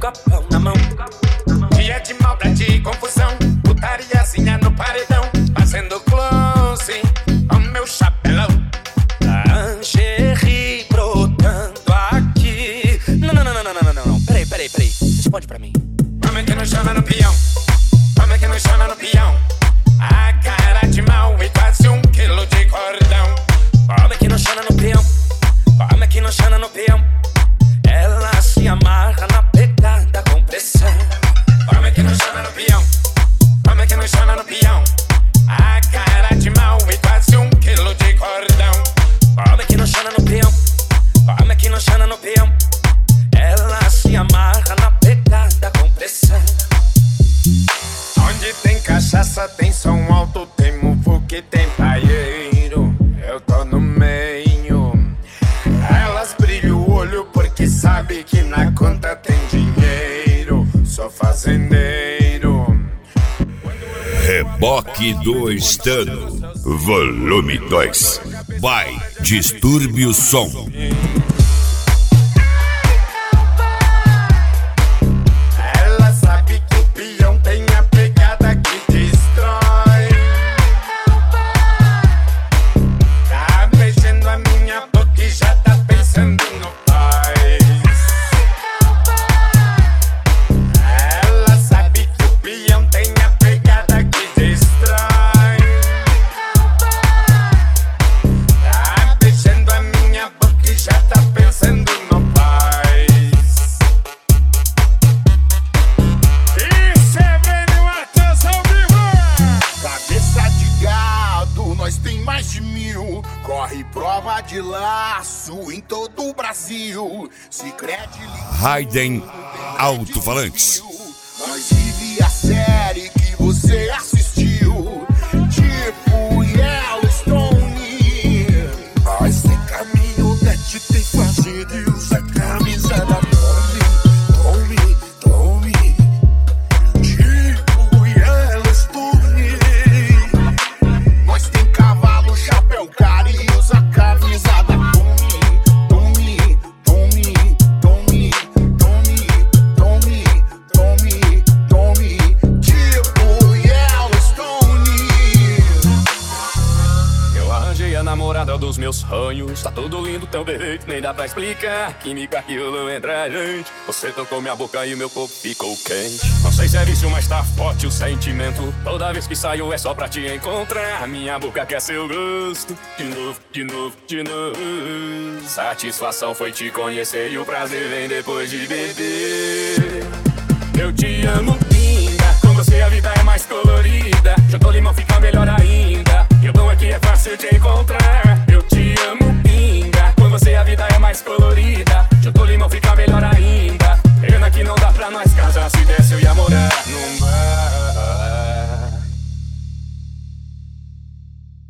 copão na mão. Dia de maldade e confusão, putariazinha no paredão, fazendo close ao meu chapelão. Lingerie brotando aqui. Não. Peraí. Responde pra mim. Como é que não chama no peão? Como é que não chama no peão? A cara de mal e quase 1 quilo de cordão. Como é que não chama no peão? Como é que não chama no peão? Ela se amarra na pegada com pressão. Como é que não chama no peão? Como é que não chama no peão? A cara de mal e quase 1 quilo de cordão. Como é que não chama no peão? Como é que não chama no peão? Ela se amarra na pegada com pressão. Onde tem cachaça tem som alto, tem mufo que tem paieiro. Eu tô no meio. Elas brilham o olho porque sabe que na conta tem dinheiro. Sou fazendeiro. Reboque do Estado, volume 2. Vai, Distúrbio Som. Ela sabe que o peão tem a pegada que destrói. Tá beijando a minha boca e já tá pensando no paz. Ela sabe que o peão tem a pegada que destrói. Tá beijando a minha boca e já tá pensando no paz. Isso é Breno Matheus ao vivo! Cabeça de gado, nós tem mais de 1000. Corre prova de laço em todo o Brasil. Sicredi Raiden Alto-Falantes. Nós vive a série que você assistiu, tipo Yellowstone. Nós tem caminhonete, tem fazenda e usa camisa da Tommy. Tipo Yellowstone. Nós tem cavalo, chapéu, cara e usa camisa da Tommy. Tipo Yellowstone. Eu arranjei a namorada dos meus sonhos. Tá tudo lindo, tão perfeito, nem dá pra explicar. Química que rolou entre a gente. Você tocou minha boca e meu corpo ficou quente. Não sei se é vício, mas tá forte o sentimento. Toda vez que saio é só pra te encontrar. Minha boca quer seu gosto. De novo. Satisfação foi te conhecer e o prazer vem depois de beber. Eu te amo.